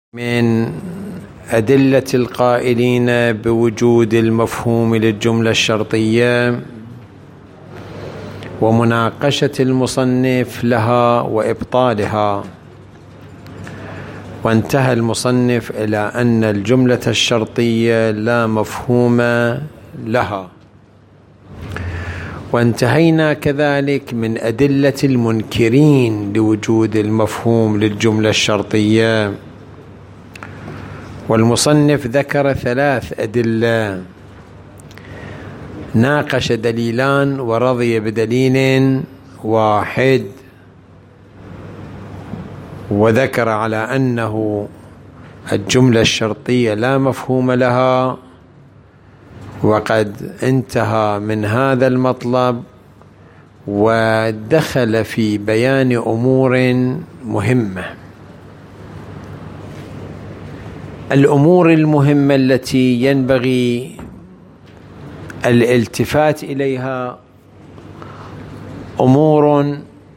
من أدلة القائلين بوجود المفهوم للجملة الشرطية ومناقشة المصنف لها وإبطالها، وانتهى المصنف إلى أن الجملة الشرطية لا مفهوم لها. وانتهينا كذلك من أدلة المنكرين لوجود المفهوم للجملة الشرطية، والمصنف ذكر 3 أدلة، ناقش دليلان ورضي بدليل واحد، وذكر على أنه الجملة الشرطية لا مفهوم لها، وقد انتهى من هذا المطلب ودخل في بيان أمور مهمة. الأمور المهمة التي ينبغي الالتفات إليها أمور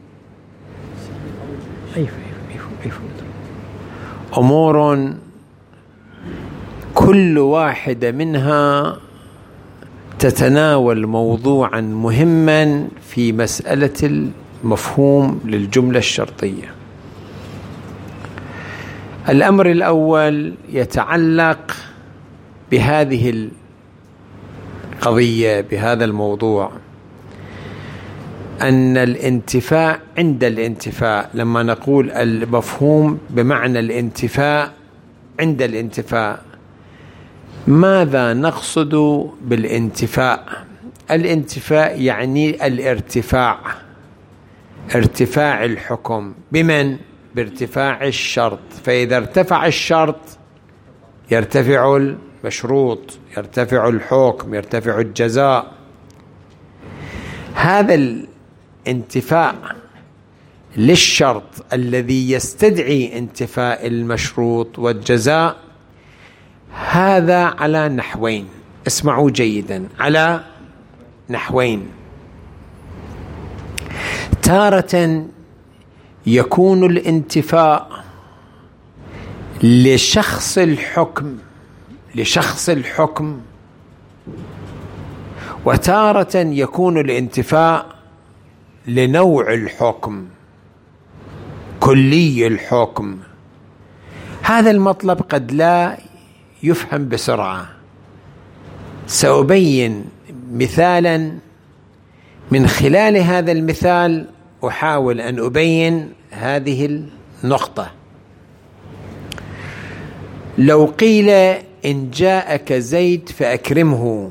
كل واحدة منها تتناول موضوعا مهما في مسألة المفهوم للجملة الشرطية. الأمر الأول يتعلق بهذه القضية، بهذا الموضوع، أن الانتفاء عند الانتفاء، لما نقول المفهوم بمعنى الانتفاء عند الانتفاء، ماذا نقصد بالانتفاء؟ الانتفاء يعني الارتفاع، ارتفاع الحكم بمن؟ بارتفاع الشرط، فإذا ارتفع الشرط يرتفع المشروط، يرتفع الحكم، يرتفع الجزاء. هذا الانتفاء للشرط الذي يستدعي انتفاء المشروط والجزاء هذا على نحوين، اسمعوا جيدا، على نحوين. تارة يكون الانتفاء لشخص الحكم، وتارة يكون الانتفاء لنوع الحكم، كلي الحكم. هذا المطلب قد لا يفهم بسرعة، سأبين مثالا، من خلال هذا المثال أحاول أن أبين هذه النقطة. لو قيل إن جاءك زيد فأكرمه،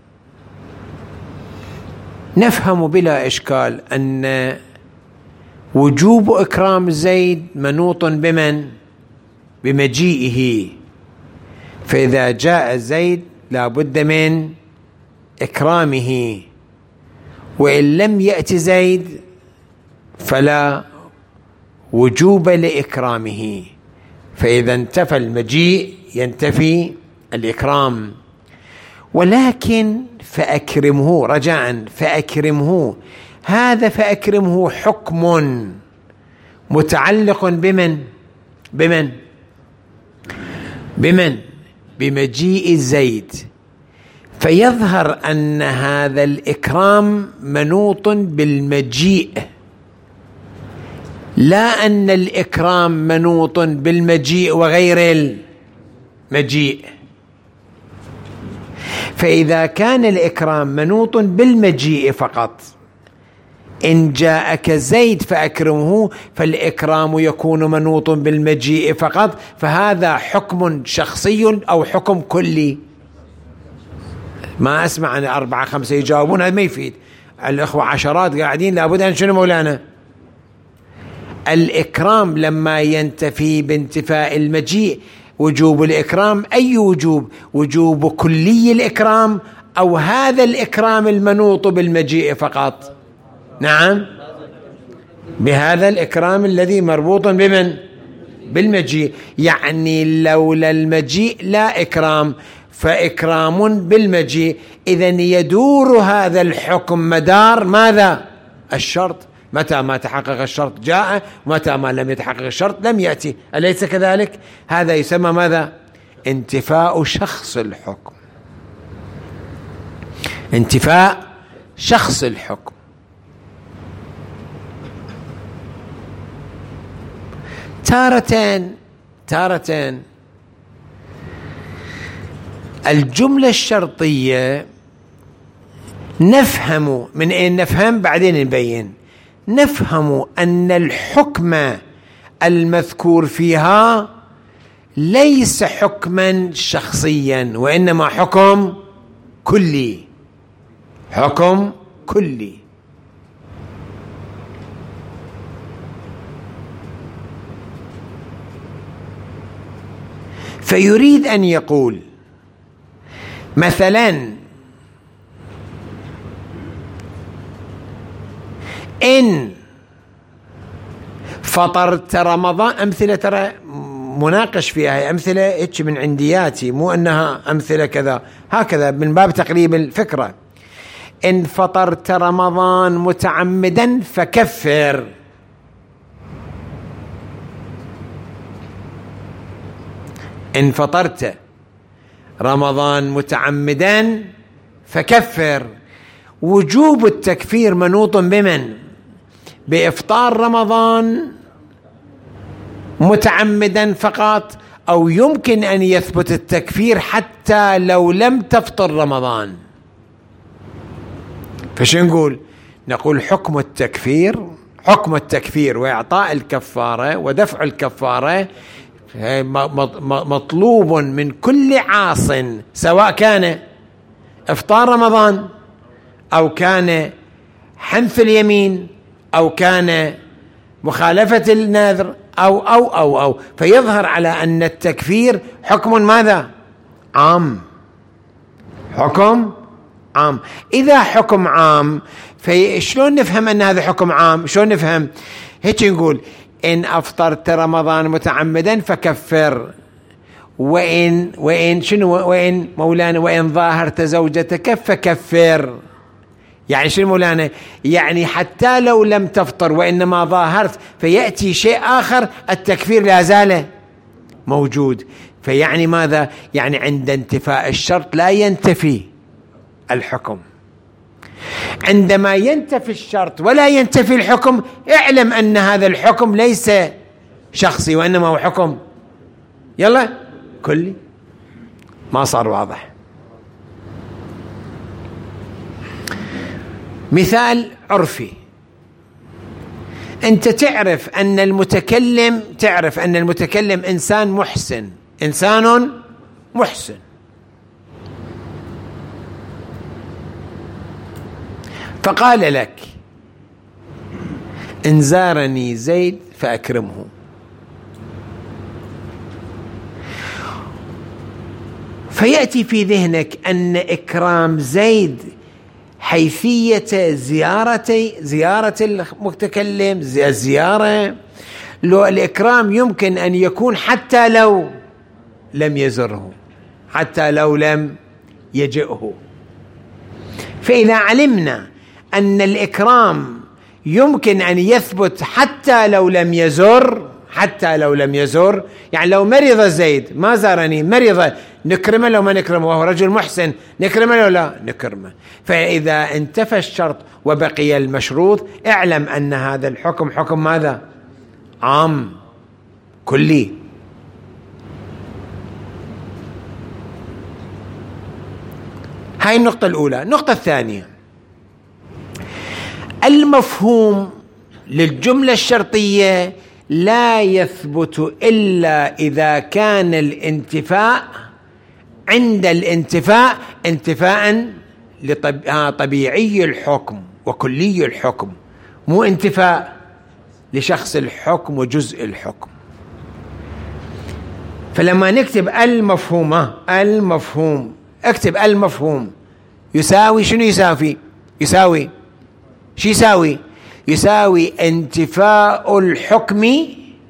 نفهم بلا إشكال أن وجوب إكرام زيد منوط بمن؟ بمجيئه، فإذا جاء زيد لا بد من إكرامه، وإن لم يأتي زيد فلا وجوب لإكرامه، فإذا انتفى المجيء ينتفي الإكرام. ولكن فأكرمه، رجاء فأكرمه، هذا فأكرمه حكم متعلق بمن؟ بمجيء زيد، فيظهر أن هذا الإكرام منوط بالمجيء، لا أن الإكرام منوط بالمجيء وغير المجيء. فإذا كان الإكرام منوط بالمجيء فقط، إن جاءك زيد فأكرمه، فالإكرام يكون منوط بالمجيء فقط، فهذا حكم شخصي أو حكم كلي؟ ما أسمع أن 4 5 يجاوبون، هذا ما يفيد. الأخوة عشرات قاعدين، لابد أن شنو مولانا؟ الإكرام لما ينتفي بانتفاء المجيء، وجوب الإكرام أي وجوب؟ وجوب كلي الإكرام أو هذا الإكرام المنوط بالمجيء فقط؟ نعم، بهذا الإكرام الذي مربوط بمن؟ بالمجيء. يعني لولا المجيء لا إكرام، فإكرام بالمجيء، إذن يدور هذا الحكم مدار ماذا؟ الشرط. متى ما تحقق الشرط جاء، ومتى ما لم يتحقق الشرط لم يأتي، أليس كذلك؟ هذا يسمى ماذا؟ انتفاء شخص الحكم، انتفاء شخص الحكم. تارة الجملة الشرطية نفهم، من أين نفهم؟ بعدين نبين. نفهم أن الحكم المذكور فيها ليس حكما شخصيا، وإنما حكم كلي، حكم كلي. فيريد أن يقول مثلا إن فطرت رمضان، أمثلة ترى مناقش فيها، أمثلة هيك من عندياتي، مو أنها أمثلة كذا، هكذا من باب تقريب الفكرة. إن فطرت رمضان متعمدا فكفر. إن فطرت رمضان متعمدا فكفر. وجوب التكفير منوط بمن؟ بإفطار رمضان متعمدا فقط، أو يمكن أن يثبت التكفير حتى لو لم تفطر رمضان. فش نقول حكم التكفير وإعطاء الكفارة ودفع الكفارة مطلوب من كل عاص، سواء كان إفطار رمضان أو كان حنث اليمين أو كان مخالفة النذر أو فيظهر على أن التكفير حكم ماذا؟ عام، حكم عام. إذا حكم عام فشلون نفهم أن هذا حكم عام؟ شلون نفهم؟ هيك نقول إن أفطرت رمضان متعمدا فكفر، وإن شنو؟ وإن مولانا وإن ظاهرت زوجتك فكفر. يعني شنو مولانا؟ يعني حتى لو لم تفطر وإنما ظاهرت فيأتي شيء آخر، التكفير لا زال موجود. فيعني ماذا؟ يعني عند انتفاء الشرط لا ينتفي الحكم. عندما ينتفي الشرط ولا ينتفي الحكم، اعلم أن هذا الحكم ليس شخصي، وإنما هو حكم يلا كلي. ما صار واضح؟ مثال عرفي. أنت تعرف أن المتكلم إنسان محسن، فقال لك إن زارني زيد فأكرمه. فيأتي في ذهنك أن إكرام زيد حيثية زيارة المتكلم، الزيارة. لو الإكرام يمكن أن يكون حتى لو لم يزره، حتى لو لم يجئه. فإذا علمنا أن الإكرام يمكن أن يثبت حتى لو لم يزر، يعني لو مرض زيد ما زارني، مرض، نكرمه لو ما نكرمه، وهو رجل محسن، نكرمه لو لا نكرمه. فإذا انتفى الشرط وبقي المشروط، اعلم أن هذا الحكم حكم ماذا؟ عام كلي. هاي النقطة الأولى. النقطة الثانية، المفهوم للجملة الشرطية لا يثبت إلا إذا كان الانتفاء عند الانتفاء انتفاء طبيعي الحكم وكلي الحكم، مو انتفاء لشخص الحكم وجزء الحكم. فلما نكتب المفهوم اكتب المفهوم يساوي شنو؟ يساوي انتفاء الحكم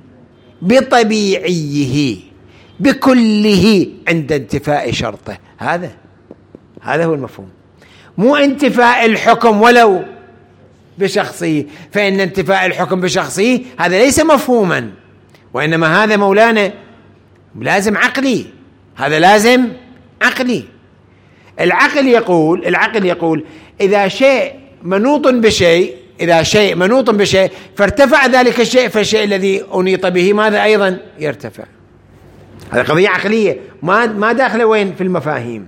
بطبيعيه بكله عند انتفاء شرطه. هذا هو المفهوم، مو انتفاء الحكم ولو بشخصه، فإن انتفاء الحكم بشخصه هذا ليس مفهوما، وإنما هذا مولانا لازم عقلي، هذا لازم عقلي. العقل يقول إذا شيء منوط بشيء، إذا شيء منوط بشيء فارتفع ذلك الشيء، فالشيء الذي أنيط به ماذا أيضا يرتفع. هذه قضية عقلية ما داخله وين في المفاهيم.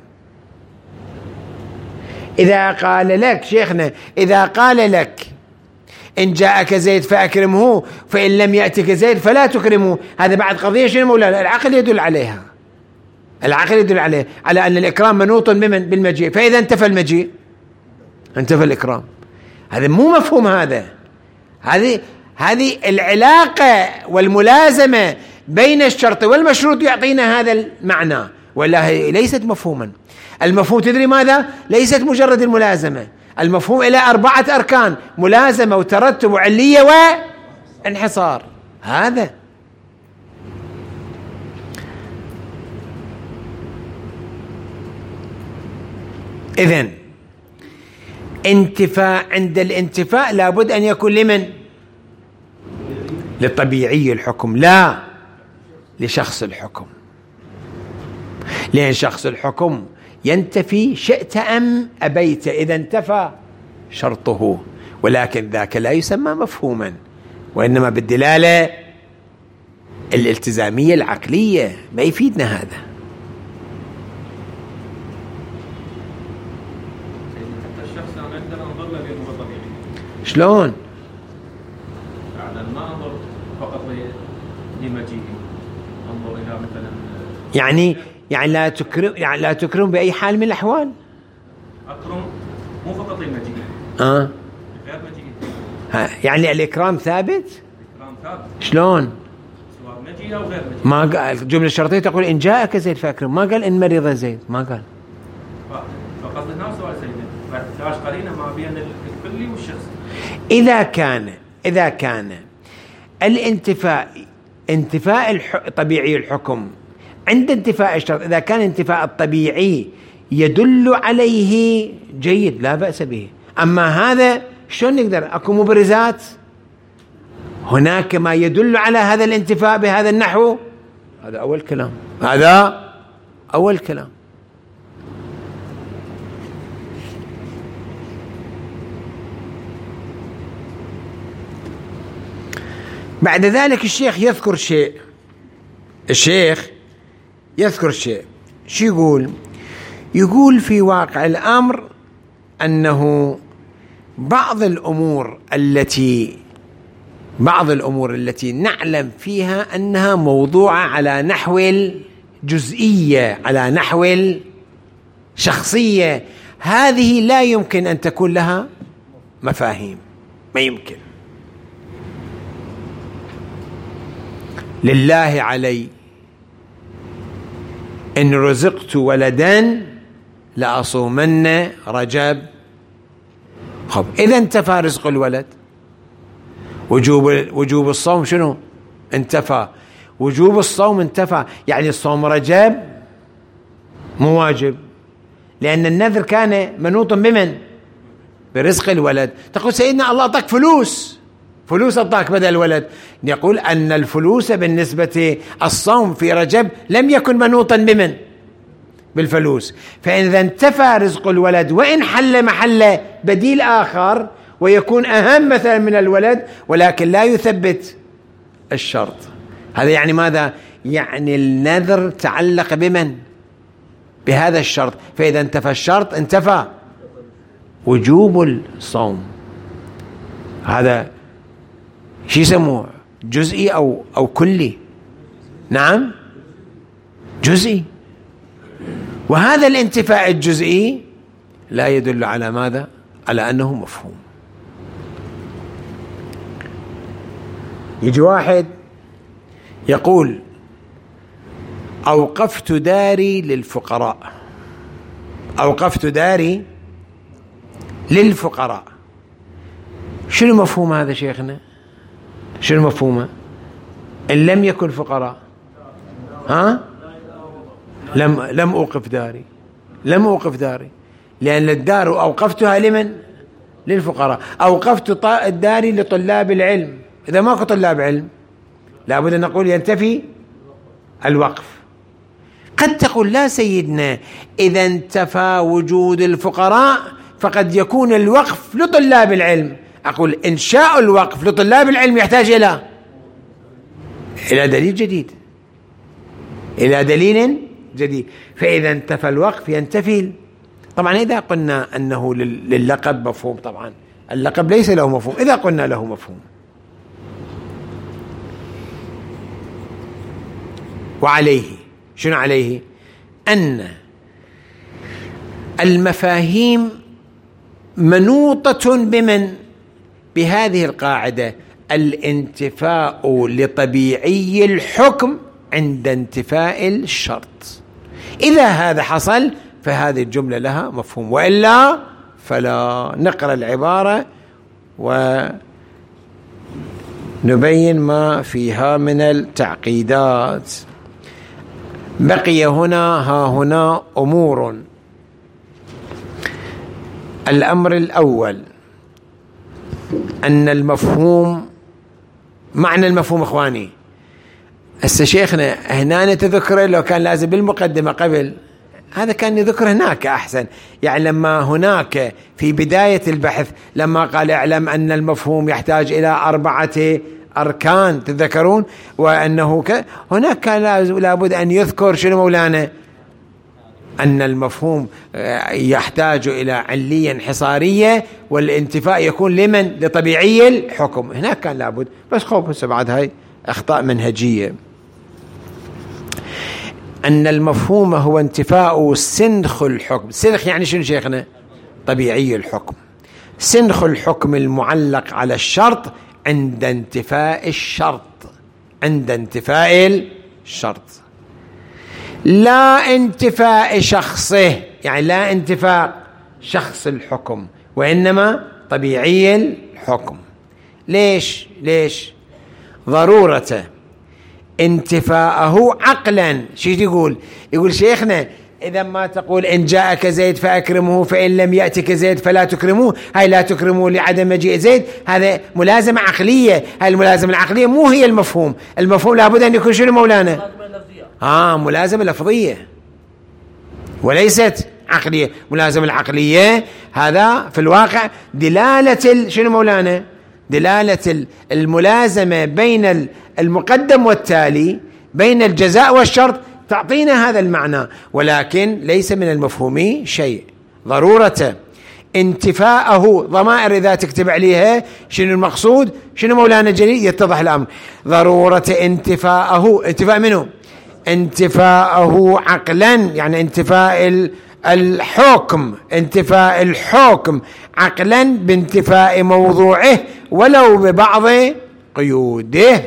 إذا قال لك شيخنا، إذا قال لك إن جاءك زيد فأكرمه، فإن لم يأتك زيد فلا تكرمه، هذا بعد قضية شنو مولانا؟ العقل يدل عليها، العقل يدل عليه على أن الإكرام منوط بالمجيء، فإذا انتفى المجيء انتفى الإكرام. هذا مو مفهوم، هذه العلاقة والملازمة بين الشرط والمشروط يعطينا هذا المعنى، ولا ليست مفهوما. المفهوم تدري ماذا؟ ليست مجرد الملازمة، المفهوم إلى 4 أركان: ملازمة وترتب وعلية وانحصار. هذا إذن انتفاء، عند الانتفاء لابد أن يكون لمن؟ للطبيعي الحكم، لا لشخص الحكم، لأن شخص الحكم ينتفي شئت أم أبيت إذا انتفى شرطه، ولكن ذاك لا يسمى مفهوما، وإنما بالدلالة الالتزامية العقلية، ما يفيدنا هذا. شلون؟ ما انظر فقط لمجيئه، انظر الى مثلا يعني لا تكرم باي حال من الاحوال. اكرم مو فقط لمجيئه، غير مجيئه. يعني الاكرام ثابت؟ الاكرام ثابت. شلون؟ سواء مجيئه او غير مجيئه. ما قال الجمله الشرطيه تقول ان جاءك زيد فاكرم، ما قال ان مرض زيد، ما قال. فقصد هنا سؤال سيدنا، فاحتاج قرينه ما بين الكلي والشخصي. إذا كان انتفاء طبيعي الحكم عند انتفاء الشرط، إذا كان انتفاء الطبيعي يدل عليه جيد لا بأس به. أما هذا شلون نقدر؟ أكو مبرزات، هناك ما يدل على هذا الانتفاء بهذا النحو، هذا أول كلام. بعد ذلك الشيخ يذكر شيء. شو يقول في واقع الأمر أنه بعض الأمور التي نعلم فيها أنها موضوعة على نحو الجزئية، على نحو الشخصية، هذه لا يمكن أن تكون لها مفاهيم، ما يمكن. لله علي إن رزقت ولدا لأصومن رجب. خب إذا انتفى رزق الولد، وجوب الصوم شنو؟ انتفى. وجوب الصوم انتفى، يعني الصوم رجب مو واجب، لأن النذر كان منوط بمن؟ برزق الولد. تقول سيدنا الله أعطاك فلوس أعطاك بدل الولد، يقول أن الفلوس بالنسبة الصوم في رجب لم يكن منوطا بمن؟ بالفلوس. فإذا انتفى رزق الولد وإن حل محل بديل آخر ويكون أهم مثلا من الولد، ولكن لا يثبت الشرط. هذا يعني ماذا؟ يعني النذر تعلق بمن؟ بهذا الشرط، فإذا انتفى الشرط انتفى وجوب الصوم. هذا شو يسموه؟ جزئي أو كلي؟ نعم جزئي. وهذا الانتفاء الجزئي لا يدل على ماذا؟ على أنه مفهوم. يجي واحد يقول أوقفت داري للفقراء، أوقفت داري للفقراء. شنو مفهوم هذا شيخنا؟ شنو مفهومه؟ إن لم يكن فقراء لم أوقف داري، لأن الدار أوقفتها لمن؟ للفقراء. أوقفت داري لطلاب العلم. إذا ماكو طلاب علم لابد أن نقول ينتفي الوقف. قد تقول لا سيدنا، إذا انتفى وجود الفقراء فقد يكون الوقف لطلاب العلم. أقول إنشاء الوقف لطلاب العلم يحتاج إلى دليل جديد، إلى دليل جديد. فإذا انتفى الوقف ينتفي. طبعا إذا قلنا أنه لللقب مفهوم، طبعا اللقب ليس له مفهوم إذا قلنا له مفهوم. وعليه، شنو عليه؟ أن المفاهيم منوطة بمن؟ بهذه القاعدة: الانتفاء لطبيعي الحكم عند انتفاء الشرط. إذا هذا حصل فهذه الجملة لها مفهوم، وإلا فلا. نقرأ العبارة ونبين ما فيها من التعقيدات. بقي هنا أمور. الأمر الأول أن المفهوم، معنى المفهوم إخواني هسه شيخنا هنا نتذكره، لو كان لازم بالمقدمة قبل هذا كان يذكر هناك أحسن. يعني لما هناك في بداية البحث لما قال اعلم أن المفهوم يحتاج إلى 4 أركان، تذكرون؟ وأنه هناك كان لابد أن يذكر شنو مولانا؟ أن المفهوم يحتاج إلى علية حصارية، والانتفاء يكون لمن؟ لطبيعي الحكم. هناك كان لابد، بس خوف هسه بعد هاي أخطاء منهجية. أن المفهوم هو انتفاء سنخ الحكم. سنخ يعني شنو شيخنا؟ طبيعي الحكم. سنخ الحكم المعلق على الشرط عند انتفاء الشرط. عند انتفاء الشرط، لا انتفاء شخصه، يعني لا انتفاء شخص الحكم، وإنما طبيعي الحكم. ليش؟ ضرورة انتفاءه عقلا. شو يقول شيخنا؟ إذا ما تقول إن جاءك زيد فأكرمه، فإن لم يأتك زيد فلا تكرموه، هاي لا تكرموه لعدم مجيء زيد، هذا ملازمة عقلية. هاي الملازمة العقلية مو هي المفهوم. المفهوم لابد أن يكون شنو مولانا؟ ملازمة لفظية وليست عقلية. ملازمة العقلية هذا في الواقع دلالة شنو مولانا؟ دلالة الملازمة بين المقدم والتالي، بين الجزاء والشرط، تعطينا هذا المعنى، ولكن ليس من المفهوم شيء. ضرورة انتفاءه ضمائر إذا تكتب عليها شنو المقصود؟ شنو مولانا جليل؟ يتضح الأمر. ضرورة انتفاءه، انتفاء منه؟ انتفاءه عقلا، يعني انتفاء الحكم، انتفاء الحكم عقلا بانتفاء موضوعه ولو ببعض قيوده.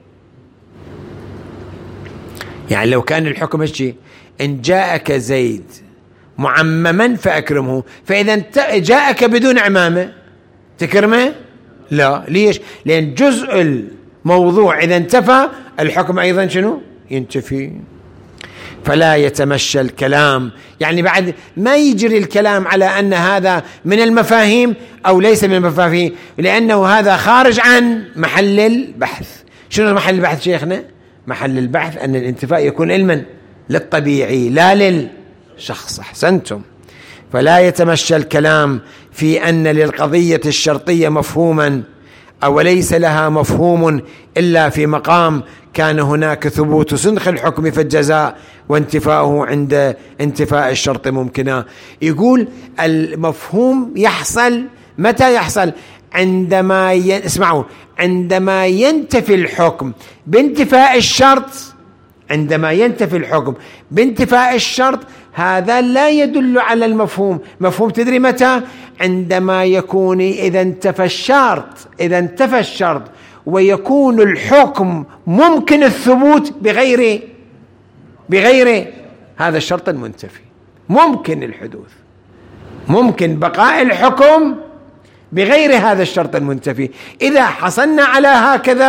يعني لو كان الحكم هالشيء إن جاءك زيد معمما فأكرمه، فإذا جاءك بدون عمامة تكرمه؟ لا. ليش؟ لأن جزء الموضوع إذا انتفى الحكم أيضا شنو؟ ينتفي. فلا يتمشى الكلام، يعني بعد ما يجري الكلام على أن هذا من المفاهيم أو ليس من المفاهيم، لأنه هذا خارج عن محل البحث. شنو محل البحث شيخنا؟ محل البحث أن الانتفاء يكون علما للطبيعي لا للشخص. أحسنتم. فلا يتمشى الكلام في أن للقضية الشرطية مفهوما أو ليس لها مفهوم إلا في مقام كان هناك ثبوت سنخ الحكم في الجزاء وانتفاؤه عند انتفاء الشرط ممكنا. يقول المفهوم يحصل متى يحصل؟ عندما اسمعوا، عندما ينتفي الحكم بانتفاء الشرط. عندما ينتفي الحكم بانتفاء الشرط هذا لا يدل على المفهوم. مفهوم تدري متى؟ عندما يكون إذا انتفى الشرط ويكون الحكم ممكن الثبوت بغير هذا الشرط المنتفي. ممكن الحدوث، ممكن بقاء الحكم بغير هذا الشرط المنتفي. إذا حصلنا على هكذا،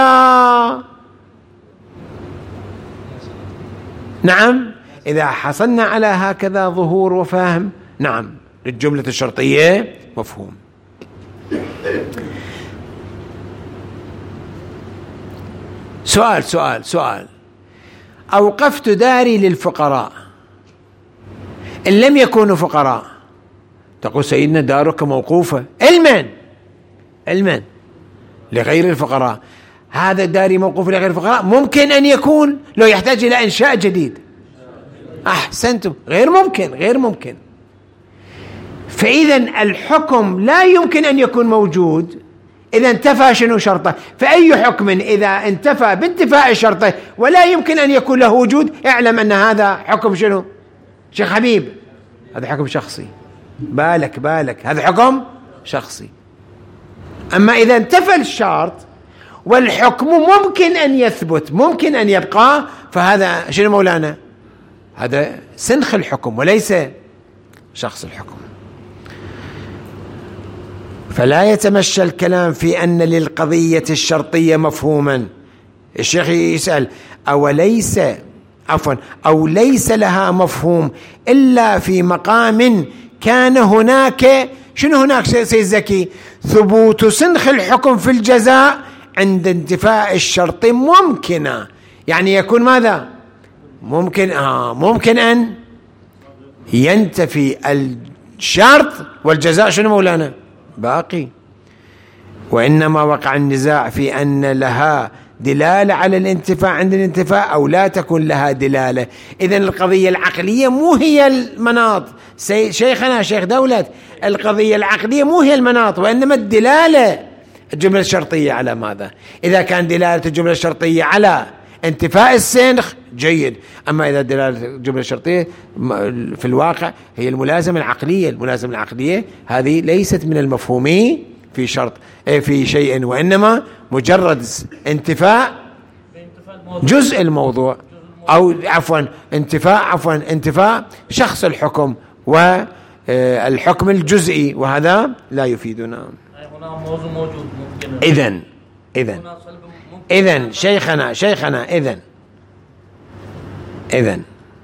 نعم، إذا حصلنا على هكذا ظهور وفهم، نعم، للجملة الشرطية مفهوم. سؤال أوقفت داري للفقراء إن لم يكونوا فقراء، تقول سيدنا دارك موقوفة علما لغير الفقراء. هذا داري موقوف لغير الفقراء ممكن أن يكون لو يحتاج إلى إنشاء جديد. أحسنتم، غير ممكن. فإذا الحكم لا يمكن أن يكون موجود إذا انتفى شنو شرطه. فأي حكم إذا انتفى بانتفاء شرطه ولا يمكن أن يكون له وجود، اعلم أن هذا حكم شنو شيخ حبيب؟ هذا حكم شخصي. بالك هذا حكم شخصي. أما إذا انتفى الشرط والحكم ممكن أن يثبت ممكن أن يبقى، فهذا شنو مولانا؟ هذا سنخ الحكم وليس شخص الحكم. فلا يتمشى الكلام في أن للقضية الشرطية مفهوما. الشيخ يسأل أو ليس لها مفهوم إلا في مقام كان هناك. شنو هناك سيد زكي؟ ثبوت سنخ الحكم في الجزاء عند انتفاء الشرط ممكنة. يعني يكون ماذا؟ ممكن أن ينتفي الشرط والجزاء شنو مولانا؟ باقي. وإنما وقع النزاع في أن لها دلالة على الانتفاء عند الانتفاء أو لا تكون لها دلالة. إذن القضية العقلية مو هي المناط. شيخنا شيخ دولة، القضية العقلية مو هي المناط، وإنما الدلالة الجملة الشرطية على ماذا؟ إذا كان دلالة الجملة الشرطية على انتفاء السنخ جيد، أما إذا دلالة الجملة الشرطية في الواقع هي الملازمة العقلية هذه ليست من المفهومين في شرط في شيء، وإنما مجرد انتفاء جزء الموضوع أو انتفاء شخص الحكم والحكم الجزئي، وهذا لا يفيدنا. إذن شيخنا إذن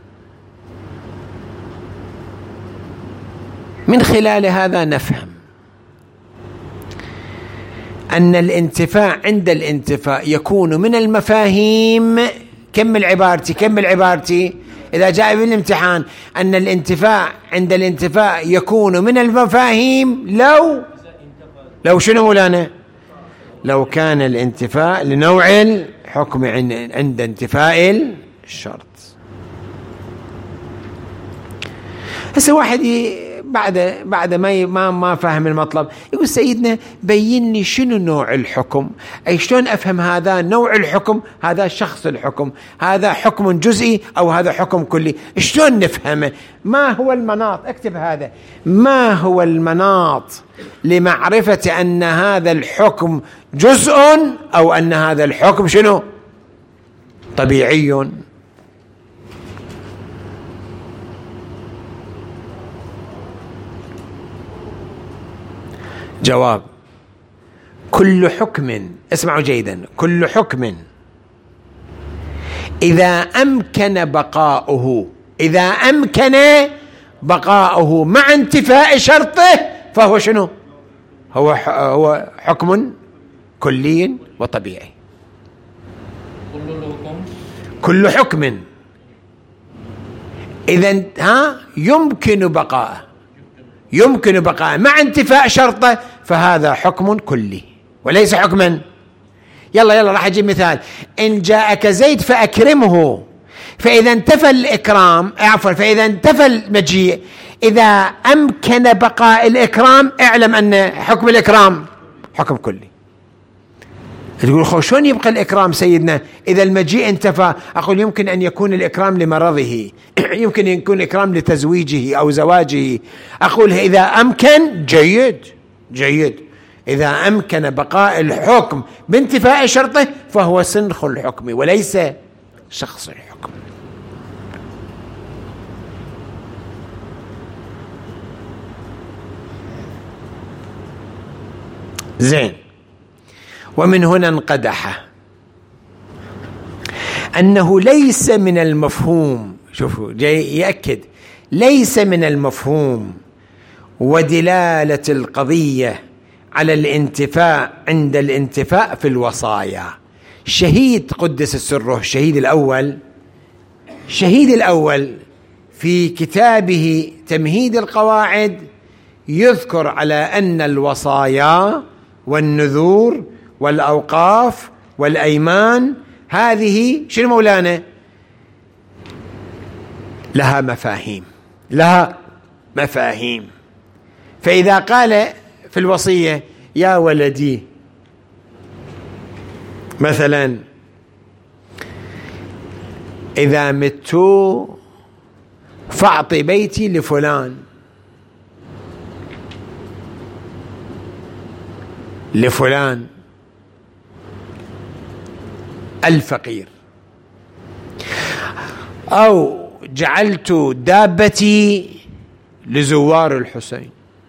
من خلال هذا نفهم أن الانتفاع عند الانتفاء يكون من المفاهيم. كمل عبارتي إذا جاء بالامتحان أن الانتفاع عند الانتفاء يكون من المفاهيم لو شنو مولانا؟ لو كان الانتفاء لنوع الحكم عند انتفاء الشرط. هسه واحد بعد ما فاهم المطلب يقول سيدنا بين لي شنو نوع الحكم، أي شلون أفهم هذا نوع الحكم، هذا شخص الحكم، هذا حكم جزئي أو هذا حكم كلي، شلون نفهمه؟ ما هو المناط؟ اكتب هذا، ما هو المناط لمعرفة أن هذا الحكم جزء أو أن هذا الحكم شنو طبيعي؟ جواب: كل حكم، اسمعوا جيدا، كل حكم إذا أمكن بقاؤه مع انتفاء شرطه فهو شنو؟ هو حكم كلي وطبيعي. كل حكم إذا يمكن بقاءه مع انتفاء شرطه فهذا حكم كلي وليس حكما. يلا راح أجيب مثال. إن جاءك زيد فأكرمه، فإذا انتفى الإكرام فإذا انتفى المجيء، إذا أمكن بقاء الإكرام اعلم أن حكم الإكرام حكم كلي. تقول شلون يبقى الإكرام سيدنا إذا المجيء انتفى؟ أقول يمكن أن يكون الإكرام لمرضه، يمكن أن يكون الإكرام لتزويجه أو زواجه. أقول إذا أمكن جيد، إذا أمكن بقاء الحكم بانتفاء شرطه فهو سنخ الحكم وليس شخص الحكم. زين. ومن هنا انقدح أنه ليس من المفهوم، شوفوا جاي يأكد، ليس من المفهوم ودلالة القضية على الانتفاء عند الانتفاء في الوصايا. شهيد قدس سره، الشهيد الأول في كتابه تمهيد القواعد يذكر على أن الوصايا والنذور والأوقاف والأيمان هذه شنو مولانا؟ لها مفاهيم. فإذا قال في الوصية يا ولدي مثلا إذا مت فأعطي بيتي لفلان الفقير، أو جعلت دابتي لزوار الحسين،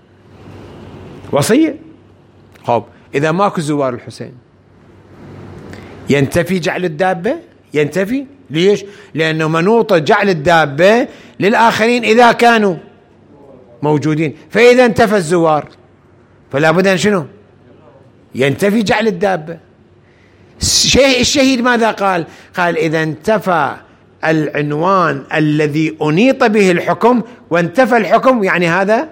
وصية. خب إذا ماكو زوار الحسين ينتفي جعل الدابة؟ ينتفي. ليش؟ لأنه منوط جعل الدابة للآخرين إذا كانوا موجودين، فإذا انتفى الزوار فلا بد أن شنو؟ ينتفي جعل الدابة. الشهيد ماذا قال؟ قال إذا انتفى العنوان الذي أنيط به الحكم وانتفى الحكم، يعني هذا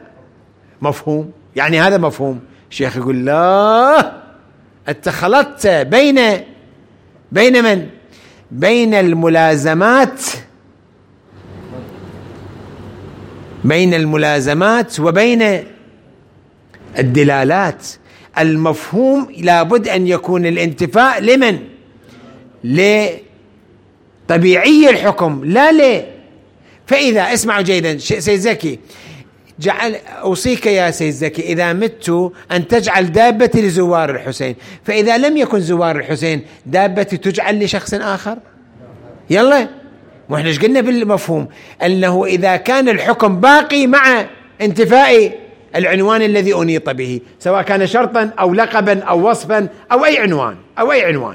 مفهوم. الشيخ يقول لا، أنت خلطت بين من؟ بين الملازمات وبين الدلالات. المفهوم لابد أن يكون الانتفاء لمن؟ لطبيعي الحكم، لا فإذا اسمعوا جيدا سيد زكي، أوصيك يا سيد زكي إذا مت أن تجعل دابتي لزوار الحسين، فإذا لم يكن زوار الحسين دابتي تجعل لشخص آخر. يلا وإحنا ايش قلنا بالمفهوم؟ أنه إذا كان الحكم باقي مع انتفاء العنوان الذي أنيط به، سواء كان شرطا أو لقبا أو وصفا أو أي عنوان.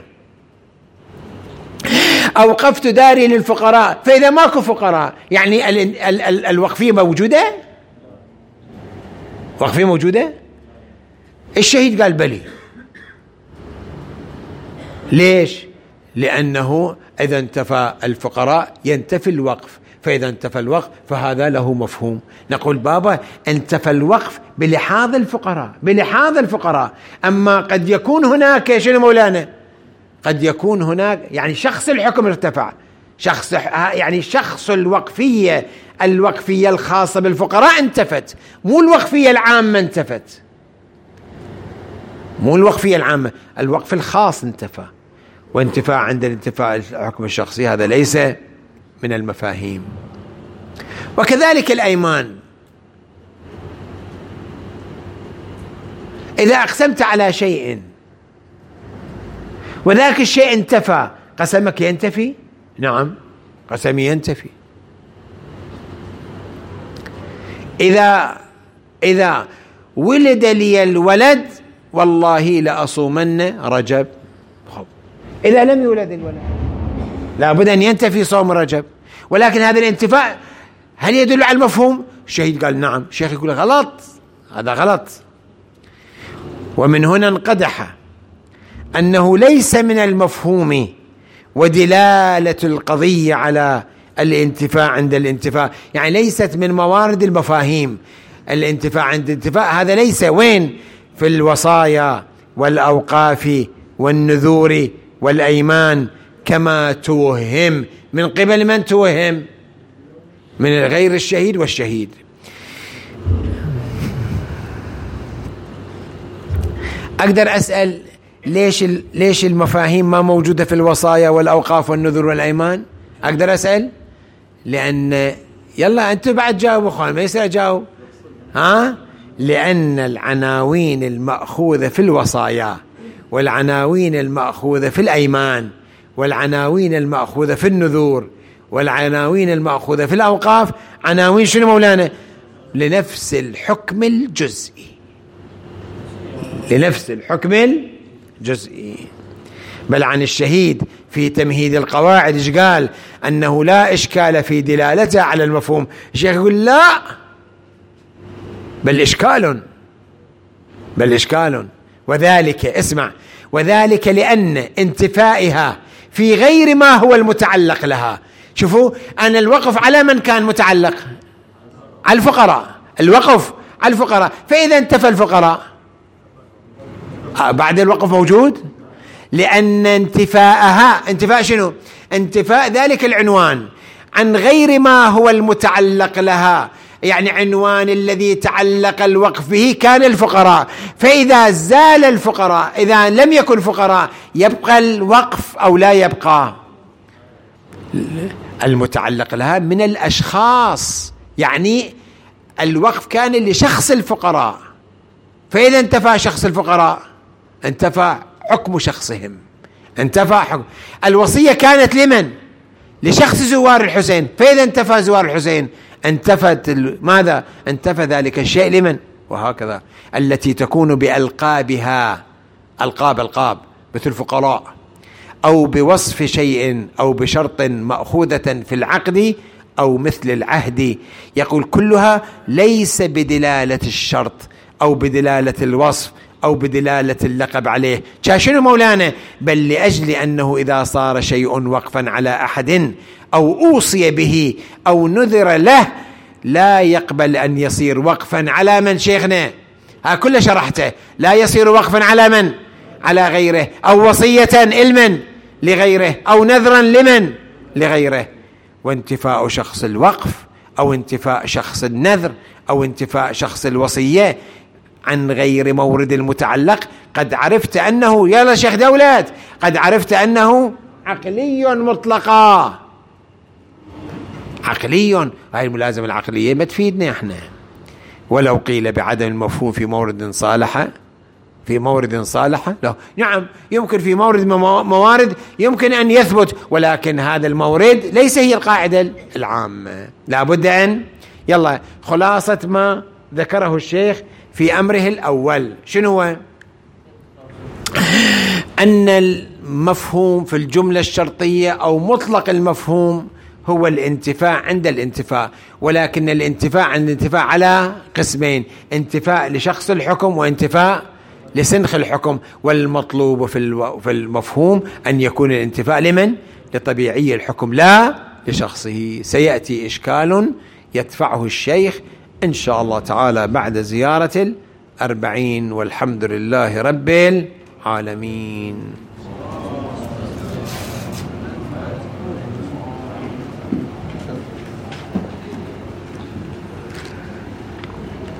أوقفت داري للفقراء، فإذا ماكو فقراء يعني الوقفية موجودة؟ الشهيد قال بلي. ليش؟ لأنه إذا انتفى الفقراء ينتفي الوقف، فإذا انتفى الوقف فهذا له مفهوم. نقول بابا انتفى الوقف بلحاظ الفقراء، أما قد يكون هناك شنو مولانا؟ قد يكون هناك يعني شخص الحكم ارتفع، شخص الوقفية الخاصة بالفقراء انتفت، مو الوقفية العامة انتفت، الوقف الخاص انتفى. وانتفاع عند الانتفاء الحكم الشخصي هذا ليس من المفاهيم. وكذلك الأيمان، إذا أقسمت على شيء وذاك الشيء انتفى، قسمك ينتفي؟ نعم قسمي ينتفي. إذا ولد لي الولد والله لأصومن رجب. إذا لم يولد الولد لابد أن ينتفي صوم رجب، ولكن هذا الانتفاء هل يدل على المفهوم؟ الشهيد قال نعم. الشيخ يقول غلط، هذا غلط. ومن هنا انقدح أنه ليس من المفهوم ودلالة القضية على الانتفاع عند الانتفاع، يعني ليست من موارد المفاهيم. الانتفاع عند الانتفاع هذا ليس وين؟ في الوصايا والأوقاف والنذور والأيمان، كما توهم. من قبل من توهم؟ من غير الشهيد والشهيد. أقدر أسأل ليش المفاهيم ما موجودة في الوصايا والأوقاف والنذور والأيمان؟ أقدر أسأل؟ لأن يلا أنتوا بعد جاوبوا أخوان، ما يصير أجاوب. لأن العناوين المأخوذة في الوصايا والعناوين المأخوذة في الأيمان والعناوين المأخوذة في النذور والعناوين المأخوذة في الأوقاف عناوين شنو مولانا؟ لنفس الحكم الجزئي. بل عن الشهيد في تمهيد القواعد ايش قال؟ أنه لا إشكال في دلالتها على المفهوم. الشيخ يقول لا، بل إشكال، بل إشكال. وذلك اسمع، وذلك لأن انتفائها في غير ما هو المتعلق لها. شوفوا، أن الوقف على من كان متعلق؟ على الفقراء، الوقف على الفقراء، فإذا انتفى الفقراء بعد الوقف موجود، لأن انتفاءها، انتفاء شنو؟ انتفاء ذلك العنوان عن غير ما هو المتعلق لها، يعني عنوان الذي تعلق الوقف به كان الفقراء، فإذا زال الفقراء، إذا لم يكن فقراء، يبقى الوقف أو لا يبقى؟ المتعلق لها من الأشخاص، يعني الوقف كان لشخص الفقراء، فإذا انتفى شخص الفقراء انتفى حكم شخصهم، انتفى حكم. الوصية كانت لمن؟ لشخص زوار الحسين، فإذا انتفى زوار الحسين انتفت ماذا؟ انتفى ذلك الشيء لمن؟ وهكذا. التي تكون بألقابها، ألقاب مثل الفقراء، أو بوصف شيء أو بشرط مأخوذة في العقد أو مثل العهد، يقول كلها ليس بدلالة الشرط أو بدلالة الوصف أو بدلالة اللقب عليه. شنو مولانا؟ بل لأجل أنه إذا صار شيء وقفا على أحد أو أوصي به أو نذر له لا يقبل أن يصير وقفا على من؟ شيخنا ها كله شرحته. لا يصير وقفا على من؟ على غيره، أو وصية لمن؟ لغيره، أو نذرا لمن؟ لغيره. وانتفاء شخص الوقف أو انتفاء شخص النذر أو انتفاء شخص الوصية عن غير مورد المتعلق قد عرفت أنه، يلا شيخ دولات، قد عرفت أنه عقلي مطلقا. عقلي، هاي الملازمة العقلية ما تفيدنا احنا. ولو قيل بعدم المفهوم في مورد صالحة، في مورد صالحة، لا نعم يمكن في مورد موارد يمكن أن يثبت، ولكن هذا المورد ليس هي القاعدة العامة. لابد أن، يلا خلاصة ما ذكره الشيخ في أمره الأول شنو هو؟ أن المفهوم في الجملة الشرطية أو مطلق المفهوم هو الانتفاع عند الانتفاع، ولكن الانتفاع عند الانتفاع على قسمين: انتفاع لشخص الحكم وانتفاع لسنخ الحكم. والمطلوب في المفهوم أن يكون الانتفاع لمن؟ لطبيعي الحكم لا لشخصه. سيأتي إشكال يدفعه الشيخ إن شاء الله تعالى بعد زيارة 40، والحمد لله رب العالمين.